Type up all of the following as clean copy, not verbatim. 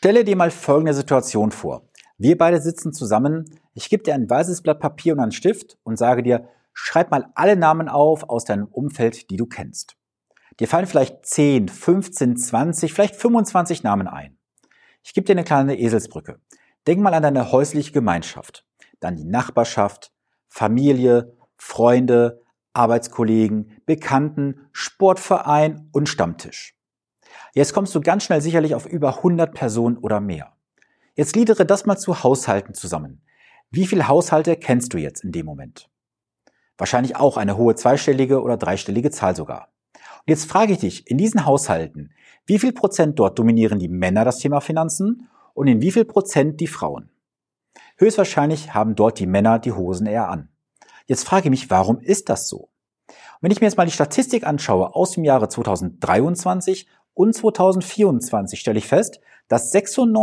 Stelle dir mal folgende Situation vor. Wir beide sitzen zusammen, ich gebe dir ein weißes Blatt Papier und einen Stift und sage dir, schreib mal alle Namen auf aus deinem Umfeld, die du kennst. Dir fallen vielleicht 10, 15, 20, vielleicht 25 Namen ein. Ich gebe dir eine kleine Eselsbrücke. Denk mal an deine häusliche Gemeinschaft, dann die Nachbarschaft, Familie, Freunde, Arbeitskollegen, Bekannten, Sportverein und Stammtisch. Jetzt kommst du ganz schnell sicherlich auf über 100 Personen oder mehr. Jetzt gliedere das mal zu Haushalten zusammen. Wie viele Haushalte kennst du jetzt in dem Moment? Wahrscheinlich auch eine hohe zweistellige oder dreistellige Zahl sogar. Und jetzt frage ich dich, in diesen Haushalten, wie viel Prozent dort dominieren die Männer das Thema Finanzen und in wie viel Prozent die Frauen? Höchstwahrscheinlich haben dort die Männer die Hosen eher an. Jetzt frage ich mich, warum ist das so? Und wenn ich mir jetzt mal die Statistik anschaue aus dem Jahre 2023 und 2024, stelle ich fest, dass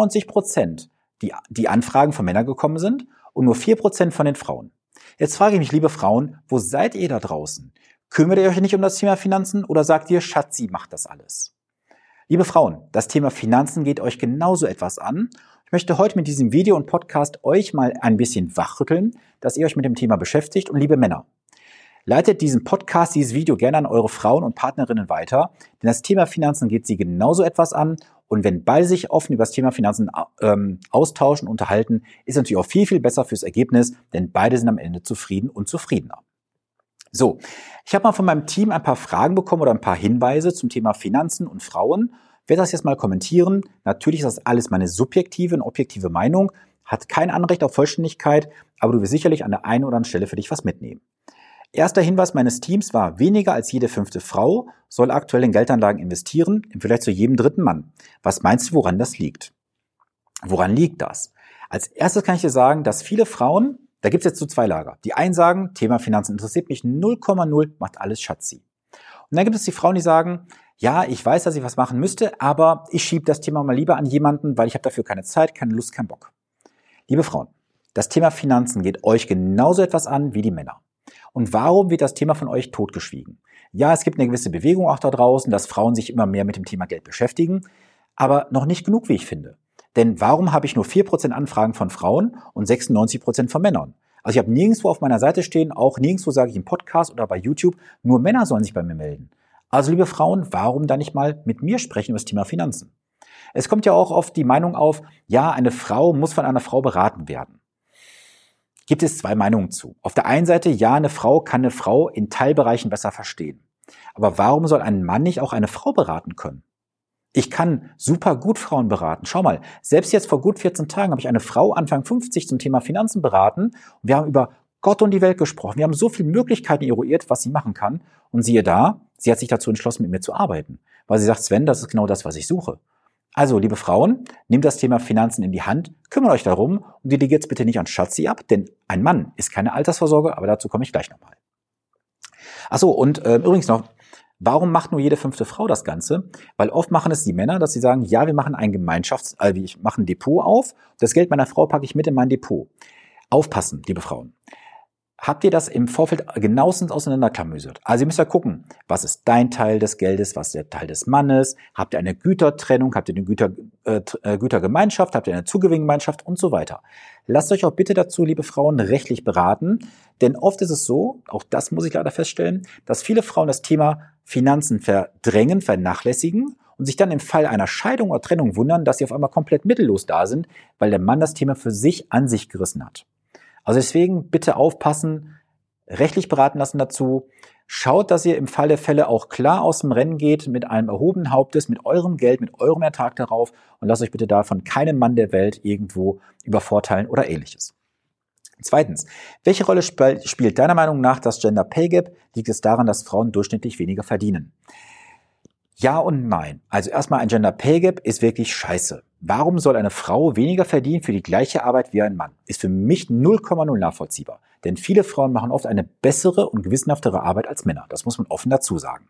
96% die Anfragen von Männern gekommen sind und nur 4% von den Frauen. Jetzt frage ich mich, liebe Frauen, wo seid ihr da draußen? Kümmert ihr euch nicht um das Thema Finanzen oder sagt ihr, Schatzi macht das alles? Liebe Frauen, das Thema Finanzen geht euch genauso etwas an. Ich möchte heute mit diesem Video und Podcast euch mal ein bisschen wachrütteln, dass ihr euch mit dem Thema beschäftigt. Und liebe Männer, leitet diesen Podcast, dieses Video gerne an eure Frauen und Partnerinnen weiter, denn das Thema Finanzen geht sie genauso etwas an. Und wenn beide sich offen über das Thema Finanzen austauschen, unterhalten, ist natürlich auch viel, viel besser fürs Ergebnis, denn beide sind am Ende zufrieden und zufriedener. So, ich habe mal von meinem Team ein paar Fragen bekommen oder ein paar Hinweise zum Thema Finanzen und Frauen. Ich werde das jetzt mal kommentieren. Natürlich ist das alles meine subjektive und objektive Meinung, hat kein Anrecht auf Vollständigkeit, aber du wirst sicherlich an der einen oder anderen Stelle für dich was mitnehmen. Erster Hinweis meines Teams war, weniger als jede 5. Frau soll aktuell in Geldanlagen investieren, im Vergleich zu jedem 3. Mann. Was meinst du, woran das liegt? Woran liegt das? Als erstes kann ich dir sagen, dass viele Frauen, da gibt es jetzt so 2 Lager. Die einen sagen, Thema Finanzen interessiert mich 0,0, macht alles Schatzi. Und dann gibt es die Frauen, die sagen, ja, ich weiß, dass ich was machen müsste, aber ich schiebe das Thema mal lieber an jemanden, weil ich habe dafür keine Zeit, keine Lust, keinen Bock. Liebe Frauen, das Thema Finanzen geht euch genauso etwas an wie die Männer. Und warum wird das Thema von euch totgeschwiegen? Ja, es gibt eine gewisse Bewegung auch da draußen, dass Frauen sich immer mehr mit dem Thema Geld beschäftigen, aber noch nicht genug, wie ich finde. Denn warum habe ich nur 4% Anfragen von Frauen und 96% von Männern? Also ich habe nirgendwo auf meiner Seite stehen, auch nirgendwo sage ich im Podcast oder bei YouTube, nur Männer sollen sich bei mir melden. Also liebe Frauen, warum dann nicht mal mit mir sprechen über das Thema Finanzen? Es kommt ja auch oft die Meinung auf, ja, eine Frau muss von einer Frau beraten werden. Gibt es 2 Meinungen zu. Auf der einen Seite, ja, eine Frau kann eine Frau in Teilbereichen besser verstehen. Aber warum soll ein Mann nicht auch eine Frau beraten können? Ich kann super gut Frauen beraten. Schau mal, selbst jetzt vor gut 14 Tagen habe ich eine Frau Anfang 50 zum Thema Finanzen beraten. Und wir haben über Gott und die Welt gesprochen. Wir haben so viele Möglichkeiten eruiert, was sie machen kann. Und siehe da, sie hat sich dazu entschlossen, mit mir zu arbeiten. Weil sie sagt, Sven, das ist genau das, was ich suche. Also, liebe Frauen, nehmt das Thema Finanzen in die Hand, kümmert euch darum und delegiert es bitte nicht an Schatzi ab, denn ein Mann ist keine Altersvorsorge, aber dazu komme ich gleich nochmal. Achso, und übrigens noch, warum macht nur jede 5. Frau das Ganze? Weil oft machen es die Männer, dass sie sagen, ja, wir machen ein ich mache ein Depot auf, das Geld meiner Frau packe ich mit in mein Depot. Aufpassen, liebe Frauen. Habt ihr das im Vorfeld genauestens auseinanderklamüsert? Also ihr müsst ja gucken, was ist dein Teil des Geldes, was ist der Teil des Mannes, habt ihr eine Gütertrennung, habt ihr eine Gütergemeinschaft, habt ihr eine Zugewinngemeinschaft und so weiter. Lasst euch auch bitte dazu, liebe Frauen, rechtlich beraten, denn oft ist es so, auch das muss ich leider feststellen, dass viele Frauen das Thema Finanzen verdrängen, vernachlässigen und sich dann im Fall einer Scheidung oder Trennung wundern, dass sie auf einmal komplett mittellos da sind, weil der Mann das Thema für sich an sich gerissen hat. Also deswegen bitte aufpassen, rechtlich beraten lassen dazu. Schaut, dass ihr im Fall der Fälle auch klar aus dem Rennen geht mit einem erhobenen Hauptes, mit eurem Geld, mit eurem Ertrag darauf und lasst euch bitte da von keinem Mann der Welt irgendwo übervorteilen oder ähnliches. Zweitens, welche Rolle spielt deiner Meinung nach das Gender Pay Gap? Liegt es daran, dass Frauen durchschnittlich weniger verdienen? Ja und nein. Also erstmal, ein Gender Pay Gap ist wirklich scheiße. Warum soll eine Frau weniger verdienen für die gleiche Arbeit wie ein Mann? Ist für mich 0,0 nachvollziehbar. Denn viele Frauen machen oft eine bessere und gewissenhaftere Arbeit als Männer. Das muss man offen dazu sagen.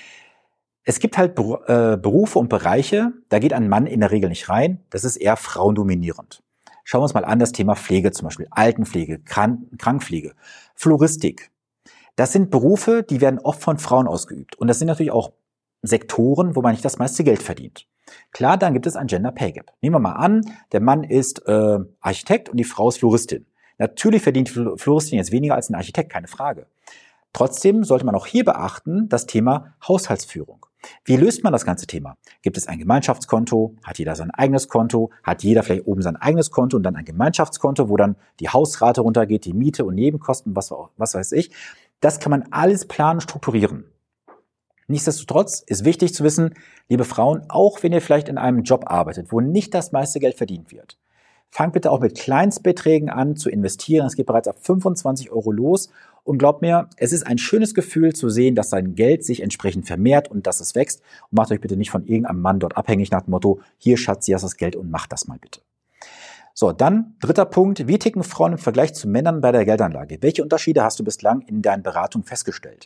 Es gibt halt Berufe und Bereiche, da geht ein Mann in der Regel nicht rein. Das ist eher frauendominierend. Schauen wir uns mal an, das Thema Pflege zum Beispiel, Altenpflege, Krankenpflege, Floristik. Das sind Berufe, die werden oft von Frauen ausgeübt. Und das sind natürlich auch Sektoren, wo man nicht das meiste Geld verdient. Klar, dann gibt es ein Gender Pay Gap. Nehmen wir mal an, der Mann ist Architekt und die Frau ist Floristin. Natürlich verdient Floristin jetzt weniger als ein Architekt, keine Frage. Trotzdem sollte man auch hier beachten, das Thema Haushaltsführung. Wie löst man das ganze Thema? Gibt es ein Gemeinschaftskonto? Hat jeder sein eigenes Konto? Hat jeder vielleicht oben sein eigenes Konto und dann ein Gemeinschaftskonto, wo dann die Hausrate runtergeht, die Miete und Nebenkosten, was weiß ich? Das kann man alles planen, strukturieren. Nichtsdestotrotz ist wichtig zu wissen, liebe Frauen, auch wenn ihr vielleicht in einem Job arbeitet, wo nicht das meiste Geld verdient wird, fangt bitte auch mit Kleinstbeträgen an zu investieren. Es geht bereits ab 25 € los. Und glaubt mir, es ist ein schönes Gefühl zu sehen, dass sein Geld sich entsprechend vermehrt und dass es wächst. Und macht euch bitte nicht von irgendeinem Mann dort abhängig nach dem Motto, hier Schatz, hier hast du das Geld und macht das mal bitte. So, dann dritter Punkt. Wie ticken Frauen im Vergleich zu Männern bei der Geldanlage? Welche Unterschiede hast du bislang in deinen Beratungen festgestellt?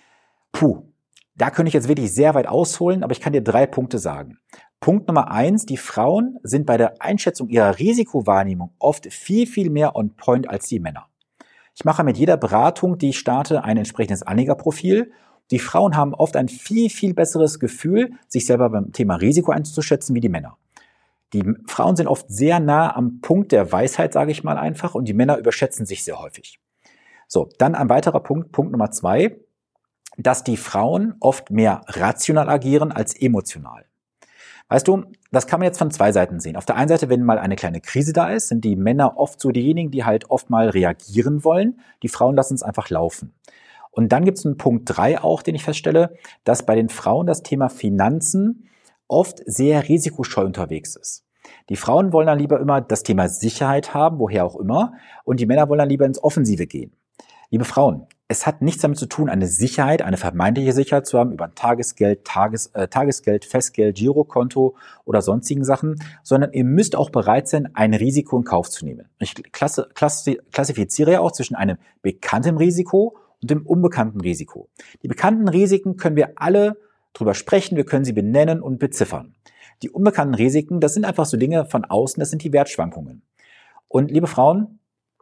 Da könnte ich jetzt wirklich sehr weit ausholen, aber ich kann dir 3 Punkte sagen. Punkt Nummer 1, die Frauen sind bei der Einschätzung ihrer Risikowahrnehmung oft viel, viel mehr on point als die Männer. Ich mache mit jeder Beratung, die ich starte, ein entsprechendes Anlegerprofil. Die Frauen haben oft ein viel, viel besseres Gefühl, sich selber beim Thema Risiko einzuschätzen wie die Männer. Die Frauen sind oft sehr nah am Punkt der Weisheit, sage ich mal einfach, und die Männer überschätzen sich sehr häufig. So, dann ein weiterer Punkt, Punkt Nummer 2, dass die Frauen oft mehr rational agieren als emotional. Weißt du, das kann man jetzt von 2 Seiten sehen. Auf der einen Seite, wenn mal eine kleine Krise da ist, sind die Männer oft so diejenigen, die halt oft mal reagieren wollen. Die Frauen lassen es einfach laufen. Und dann gibt es einen Punkt 3 auch, den ich feststelle, dass bei den Frauen das Thema Finanzen oft sehr risikoscheu unterwegs ist. Die Frauen wollen dann lieber immer das Thema Sicherheit haben, woher auch immer, und die Männer wollen dann lieber ins Offensive gehen. Liebe Frauen, es hat nichts damit zu tun, eine Sicherheit, eine vermeintliche Sicherheit zu haben über ein Tagesgeld, Tagesgeld, Festgeld, Girokonto oder sonstigen Sachen, sondern ihr müsst auch bereit sein, ein Risiko in Kauf zu nehmen. Ich klassifiziere ja auch zwischen einem bekannten Risiko und dem unbekannten Risiko. Die bekannten Risiken können wir alle drüber sprechen, wir können sie benennen und beziffern. Die unbekannten Risiken, das sind einfach so Dinge von außen, das sind die Wertschwankungen. Und liebe Frauen,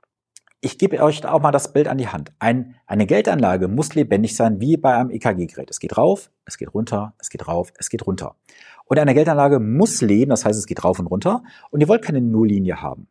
ich gebe euch auch mal das Bild an die Hand. Eine Geldanlage muss lebendig sein, wie bei einem EKG-Gerät. Es geht rauf, es geht runter, es geht rauf, es geht runter. Und eine Geldanlage muss leben, das heißt, es geht rauf und runter. Und ihr wollt keine Nulllinie haben.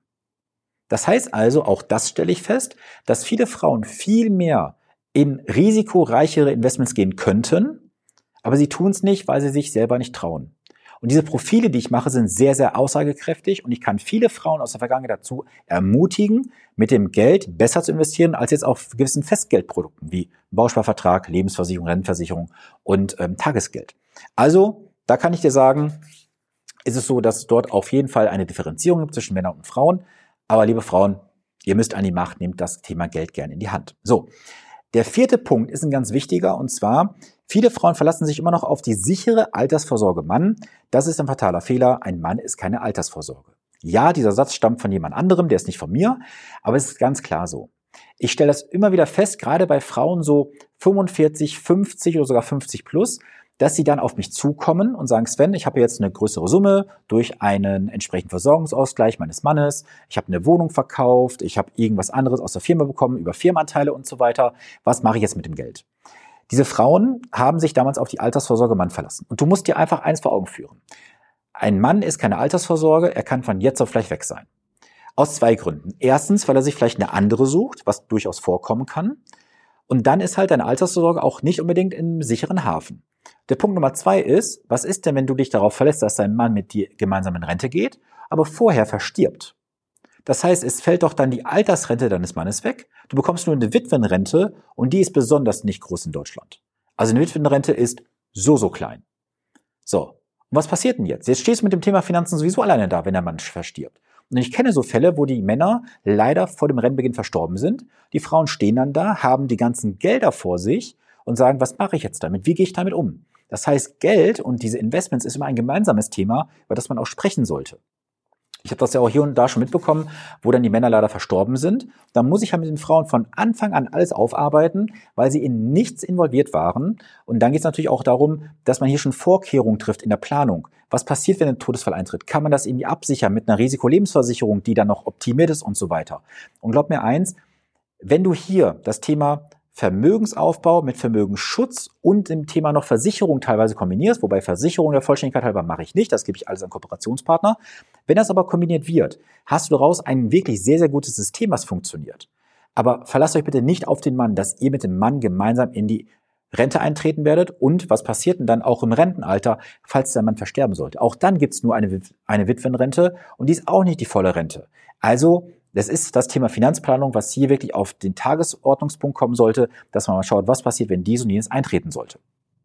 Das heißt also, auch das stelle ich fest, dass viele Frauen viel mehr in risikoreichere Investments gehen könnten, aber sie tun es nicht, weil sie sich selber nicht trauen. Und diese Profile, die ich mache, sind sehr, sehr aussagekräftig und ich kann viele Frauen aus der Vergangenheit dazu ermutigen, mit dem Geld besser zu investieren als jetzt auf gewissen Festgeldprodukten wie Bausparvertrag, Lebensversicherung, Rentenversicherung und Tagesgeld. Also, da kann ich dir sagen, ist es so, dass es dort auf jeden Fall eine Differenzierung gibt zwischen Männern und Frauen. Aber liebe Frauen, ihr müsst an die Macht, nehmt das Thema Geld gerne in die Hand. So, der 4. Punkt ist ein ganz wichtiger und zwar, viele Frauen verlassen sich immer noch auf die sichere Altersvorsorge Mann. Das ist ein fataler Fehler. Ein Mann ist keine Altersvorsorge. Ja, dieser Satz stammt von jemand anderem, der ist nicht von mir, aber es ist ganz klar so. Ich stelle das immer wieder fest, gerade bei Frauen so 45, 50 oder sogar 50 plus, dass sie dann auf mich zukommen und sagen, Sven, ich habe jetzt eine größere Summe durch einen entsprechenden Versorgungsausgleich meines Mannes, ich habe eine Wohnung verkauft, ich habe irgendwas anderes aus der Firma bekommen, über Firmenanteile und so weiter. Was mache ich jetzt mit dem Geld? Diese Frauen haben sich damals auf die Altersvorsorge Mann verlassen. Und du musst dir einfach eins vor Augen führen. Ein Mann ist keine Altersvorsorge, er kann von jetzt auf gleich weg sein. Aus 2 Gründen. Erstens, weil er sich vielleicht eine andere sucht, was durchaus vorkommen kann. Und dann ist halt deine Altersvorsorge auch nicht unbedingt im sicheren Hafen. Der Punkt Nummer 2 ist, was ist denn, wenn du dich darauf verlässt, dass dein Mann mit dir gemeinsam in Rente geht, aber vorher verstirbt? Das heißt, es fällt doch dann die Altersrente deines Mannes weg. Du bekommst nur eine Witwenrente und die ist besonders nicht groß in Deutschland. Also eine Witwenrente ist so klein. So, und was passiert denn jetzt? Jetzt stehst du mit dem Thema Finanzen sowieso alleine da, wenn der Mann verstirbt. Und ich kenne so Fälle, wo die Männer leider vor dem Rennbeginn verstorben sind. Die Frauen stehen dann da, haben die ganzen Gelder vor sich und sagen, was mache ich jetzt damit? Wie gehe ich damit um? Das heißt, Geld und diese Investments ist immer ein gemeinsames Thema, über das man auch sprechen sollte. Ich habe das ja auch hier und da schon mitbekommen, wo dann die Männer leider verstorben sind. Da muss ich ja mit den Frauen von Anfang an alles aufarbeiten, weil sie in nichts involviert waren. Und dann geht es natürlich auch darum, dass man hier schon Vorkehrungen trifft in der Planung. Was passiert, wenn ein Todesfall eintritt? Kann man das irgendwie absichern mit einer Risikolebensversicherung, die dann noch optimiert ist und so weiter? Und glaub mir eins, wenn du hier das Thema Vermögensaufbau mit Vermögensschutz und dem Thema noch Versicherung teilweise kombinierst, wobei Versicherung der Vollständigkeit halber mache ich nicht, das gebe ich alles an Kooperationspartner. Wenn das aber kombiniert wird, hast du daraus ein wirklich sehr, sehr gutes System, was funktioniert. Aber verlasst euch bitte nicht auf den Mann, dass ihr mit dem Mann gemeinsam in die Rente eintreten werdet und was passiert denn dann auch im Rentenalter, falls der Mann versterben sollte. Auch dann gibt's nur eine Witwenrente und die ist auch nicht die volle Rente. Also das ist das Thema Finanzplanung, was hier wirklich auf den Tagesordnungspunkt kommen sollte, dass man mal schaut, was passiert, wenn dies und jenes eintreten sollte.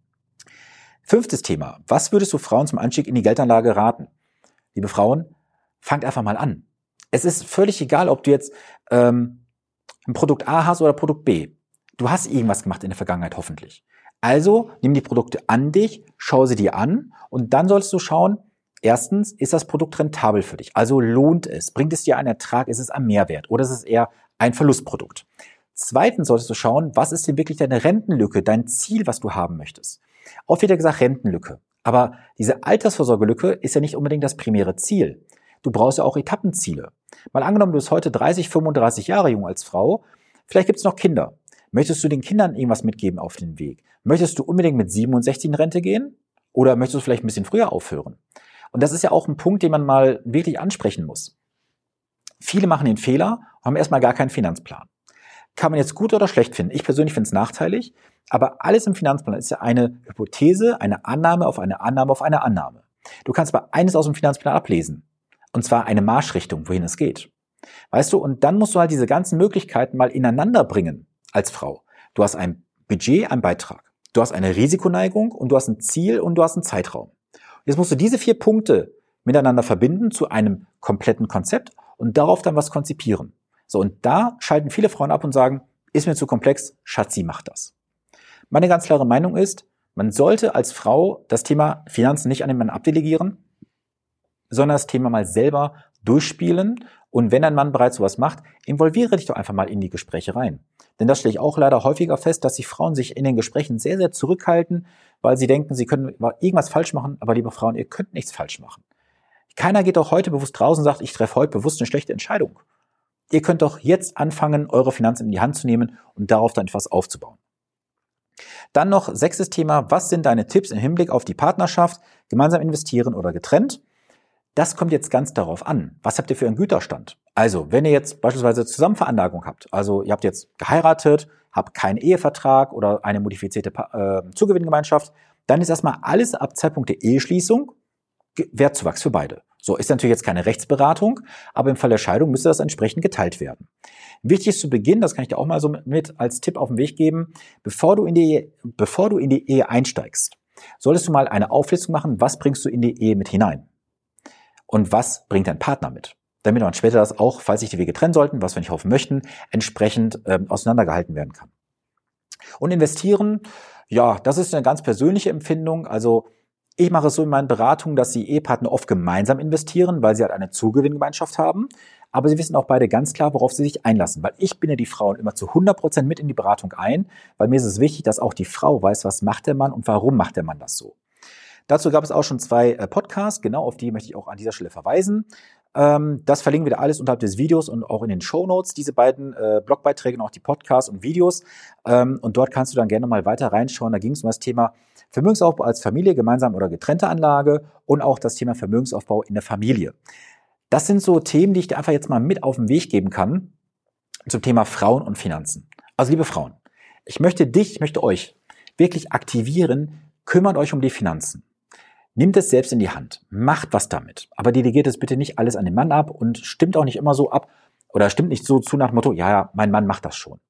5. Thema. Was würdest du Frauen zum Einstieg in die Geldanlage raten? Liebe Frauen, fangt einfach mal an. Es ist völlig egal, ob du jetzt ein Produkt A hast oder Produkt B. Du hast irgendwas gemacht in der Vergangenheit hoffentlich. Also nimm die Produkte an dich, schau sie dir an und dann solltest du schauen, erstens, ist das Produkt rentabel für dich? Also lohnt es? Bringt es dir einen Ertrag? Ist es ein Mehrwert? Oder ist es eher ein Verlustprodukt? Zweitens solltest du schauen, was ist denn wirklich deine Rentenlücke, dein Ziel, was du haben möchtest? Oft wieder gesagt Rentenlücke. Aber diese Altersvorsorgelücke ist ja nicht unbedingt das primäre Ziel. Du brauchst ja auch Etappenziele. Mal angenommen, du bist heute 30, 35 Jahre jung als Frau. Vielleicht gibt es noch Kinder. Möchtest du den Kindern irgendwas mitgeben auf den Weg? Möchtest du unbedingt mit 67 in Rente gehen? Oder möchtest du vielleicht ein bisschen früher aufhören? Und das ist ja auch ein Punkt, den man mal wirklich ansprechen muss. Viele machen den Fehler und haben erstmal gar keinen Finanzplan. Kann man jetzt gut oder schlecht finden. Ich persönlich finde es nachteilig, aber alles im Finanzplan ist ja eine Hypothese, eine Annahme auf eine Annahme auf eine Annahme. Du kannst aber eines aus dem Finanzplan ablesen. Und zwar eine Marschrichtung, wohin es geht. Weißt du, und dann musst du halt diese ganzen Möglichkeiten mal ineinander bringen als Frau. Du hast ein Budget, einen Beitrag. Du hast eine Risikoneigung und du hast ein Ziel und du hast einen Zeitraum. Jetzt musst du diese 4 Punkte miteinander verbinden zu einem kompletten Konzept und darauf dann was konzipieren. So, und da schalten viele Frauen ab und sagen, ist mir zu komplex, Schatzi, mach das. Meine ganz klare Meinung ist, man sollte als Frau das Thema Finanzen nicht an den Mann abdelegieren, sondern das Thema mal selber durchspielen. Und wenn ein Mann bereits sowas macht, involviere dich doch einfach mal in die Gespräche rein. Denn das stelle ich auch leider häufiger fest, dass die Frauen sich in den Gesprächen sehr, sehr zurückhalten, weil sie denken, sie können irgendwas falsch machen. Aber liebe Frauen, ihr könnt nichts falsch machen. Keiner geht doch heute bewusst raus und sagt, ich treffe heute bewusst eine schlechte Entscheidung. Ihr könnt doch jetzt anfangen, eure Finanzen in die Hand zu nehmen und darauf dann etwas aufzubauen. Dann noch 6. Thema, was sind deine Tipps im Hinblick auf die Partnerschaft, gemeinsam investieren oder getrennt? Das kommt jetzt ganz darauf an. Was habt ihr für einen Güterstand? Also, wenn ihr jetzt beispielsweise Zusammenveranlagung habt, also ihr habt jetzt geheiratet, habt keinen Ehevertrag oder eine modifizierte Zugewinngemeinschaft, dann ist erstmal alles ab Zeitpunkt der Eheschließung Wertzuwachs für beide. So, ist natürlich jetzt keine Rechtsberatung, aber im Fall der Scheidung müsste das entsprechend geteilt werden. Wichtig ist zu Beginn, das kann ich dir auch mal so mit als Tipp auf den Weg geben, bevor du in die Ehe einsteigst, solltest du mal eine Auflistung machen, was bringst du in die Ehe mit hinein? Und was bringt dein Partner mit? Damit man später das auch, falls sich die Wege trennen sollten, was wir nicht hoffen möchten, entsprechend auseinandergehalten werden kann. Und investieren, ja, das ist eine ganz persönliche Empfindung. Also ich mache es so in meinen Beratungen, dass die Ehepartner oft gemeinsam investieren, weil sie halt eine Zugewinngemeinschaft haben. Aber sie wissen auch beide ganz klar, worauf sie sich einlassen. Weil ich binde die Frauen immer zu 100% mit in die Beratung ein, weil mir ist es wichtig, dass auch die Frau weiß, was macht der Mann und warum macht der Mann das so. Dazu gab es auch schon 2 Podcasts, genau auf die möchte ich auch an dieser Stelle verweisen. Das verlinken wir da alles unterhalb des Videos und auch in den Shownotes, diese beiden Blogbeiträge und auch die Podcasts und Videos. Und dort kannst du dann gerne mal weiter reinschauen. Da ging es um das Thema Vermögensaufbau als Familie, gemeinsam oder getrennte Anlage und auch das Thema Vermögensaufbau in der Familie. Das sind so Themen, die ich dir einfach jetzt mal mit auf den Weg geben kann zum Thema Frauen und Finanzen. Also liebe Frauen, ich möchte euch wirklich aktivieren, kümmert euch um die Finanzen. Nehmt es selbst in die Hand, macht was damit, aber delegiert es bitte nicht alles an den Mann ab und stimmt auch nicht immer so ab oder stimmt nicht so zu nach dem Motto, ja, mein Mann macht das schon.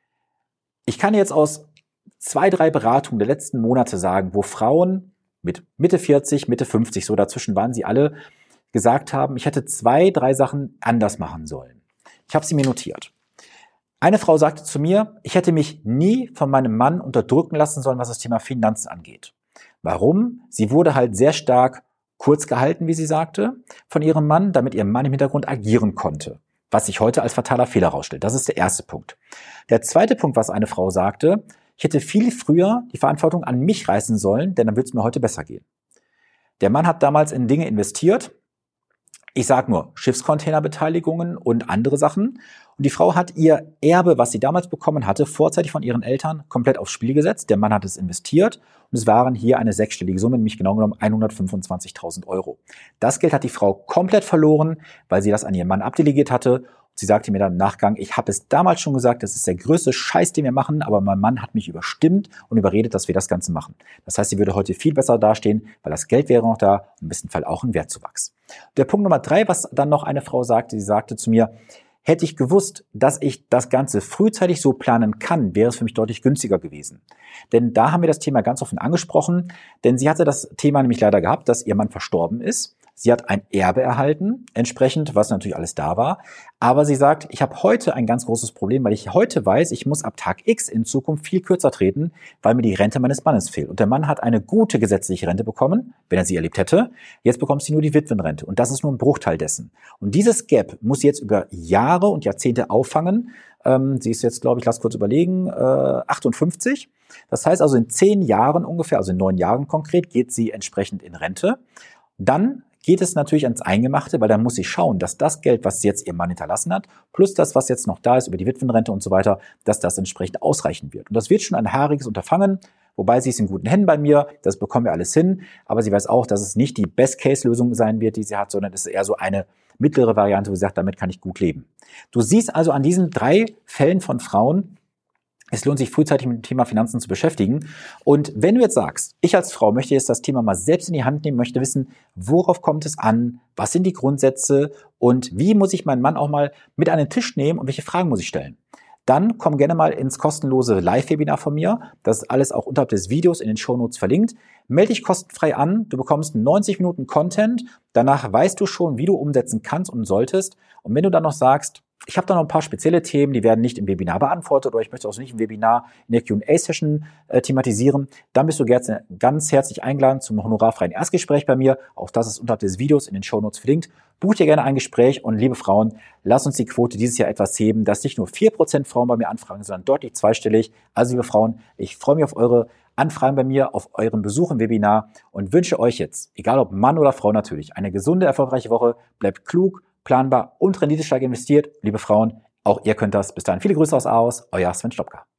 Ich kann jetzt aus 2, 3 Beratungen der letzten Monate sagen, wo Frauen mit Mitte 40, Mitte 50, so dazwischen waren sie alle, gesagt haben, ich hätte 2, 3 Sachen anders machen sollen. Ich habe sie mir notiert. Eine Frau sagte zu mir, ich hätte mich nie von meinem Mann unterdrücken lassen sollen, was das Thema Finanzen angeht. Warum? Sie wurde halt sehr stark kurz gehalten, wie sie sagte, von ihrem Mann, damit ihr Mann im Hintergrund agieren konnte, was sich heute als fataler Fehler herausstellt. Das ist der erste Punkt. Der zweite Punkt, was eine Frau sagte, ich hätte viel früher die Verantwortung an mich reißen sollen, denn dann würde es mir heute besser gehen. Der Mann hat damals in Dinge investiert, Ich sage nur Schiffscontainerbeteiligungen und andere Sachen. Und die Frau hat ihr Erbe, was sie damals bekommen hatte, vorzeitig von ihren Eltern komplett aufs Spiel gesetzt. Der Mann hat es investiert und es waren hier eine sechsstellige Summe, nämlich genau genommen 125.000 Euro. Das Geld hat die Frau komplett verloren, weil sie das an ihren Mann abdelegiert hatte. Sie sagte mir dann im Nachgang, ich habe es damals schon gesagt, das ist der größte Scheiß, den wir machen, aber mein Mann hat mich überstimmt und überredet, dass wir das Ganze machen. Das heißt, sie würde heute viel besser dastehen, weil das Geld wäre noch da und im besten Fall auch ein Wertzuwachs. Der Punkt Nummer 3, was dann noch eine Frau sagte, sie sagte zu mir, hätte ich gewusst, dass ich das Ganze frühzeitig so planen kann, wäre es für mich deutlich günstiger gewesen. Denn da haben wir das Thema ganz offen angesprochen, denn sie hatte das Thema nämlich leider gehabt, dass ihr Mann verstorben ist. Sie hat ein Erbe erhalten, entsprechend, was natürlich alles da war. Aber sie sagt, ich habe heute ein ganz großes Problem, weil ich heute weiß, ich muss ab Tag X in Zukunft viel kürzer treten, weil mir die Rente meines Mannes fehlt. Und der Mann hat eine gute gesetzliche Rente bekommen, wenn er sie erlebt hätte. Jetzt bekommt sie nur die Witwenrente. Und das ist nur ein Bruchteil dessen. Und dieses Gap muss sie jetzt über Jahre und Jahrzehnte auffangen. Sie ist jetzt, glaube ich, lass kurz überlegen, 58. Das heißt also in 10 Jahren ungefähr, also in 9 Jahren konkret, geht sie entsprechend in Rente. Dann geht es natürlich ans Eingemachte, weil dann muss sie schauen, dass das Geld, was jetzt ihr Mann hinterlassen hat, plus das, was jetzt noch da ist über die Witwenrente und so weiter, dass das entsprechend ausreichen wird. Und das wird schon ein haariges Unterfangen, wobei sie ist in guten Händen bei mir, das bekommen wir alles hin, aber sie weiß auch, dass es nicht die Best-Case-Lösung sein wird, die sie hat, sondern es ist eher so eine mittlere Variante, wo sie sagt, damit kann ich gut leben. Du siehst also an diesen 3 Fällen von Frauen, es lohnt sich frühzeitig mit dem Thema Finanzen zu beschäftigen. Und wenn du jetzt sagst, ich als Frau möchte jetzt das Thema mal selbst in die Hand nehmen, möchte wissen, worauf kommt es an, was sind die Grundsätze und wie muss ich meinen Mann auch mal mit an den Tisch nehmen und welche Fragen muss ich stellen, dann komm gerne mal ins kostenlose Live-Webinar von mir. Das ist alles auch unterhalb des Videos in den Shownotes verlinkt. Melde dich kostenfrei an. Du bekommst 90 Minuten Content. Danach weißt du schon, wie du umsetzen kannst und solltest. Und wenn du dann noch sagst, ich habe da noch ein paar spezielle Themen, die werden nicht im Webinar beantwortet oder ich möchte auch nicht im Webinar in der Q&A-Session thematisieren, dann bist du ganz herzlich eingeladen zum honorarfreien Erstgespräch bei mir. Auch das ist unterhalb des Videos in den Shownotes verlinkt. Buch dir gerne ein Gespräch und liebe Frauen, lass uns die Quote dieses Jahr etwas heben, dass nicht nur 4% Frauen bei mir anfragen, sondern deutlich zweistellig. Also liebe Frauen, ich freue mich auf eure Anfragen bei mir, auf euren Besuch im Webinar und wünsche euch jetzt, egal ob Mann oder Frau natürlich, eine gesunde, erfolgreiche Woche. Bleibt klug, planbar und renditestark investiert. Liebe Frauen, auch ihr könnt das. Bis dahin viele Grüße aus Aarhus, euer Sven Stopka.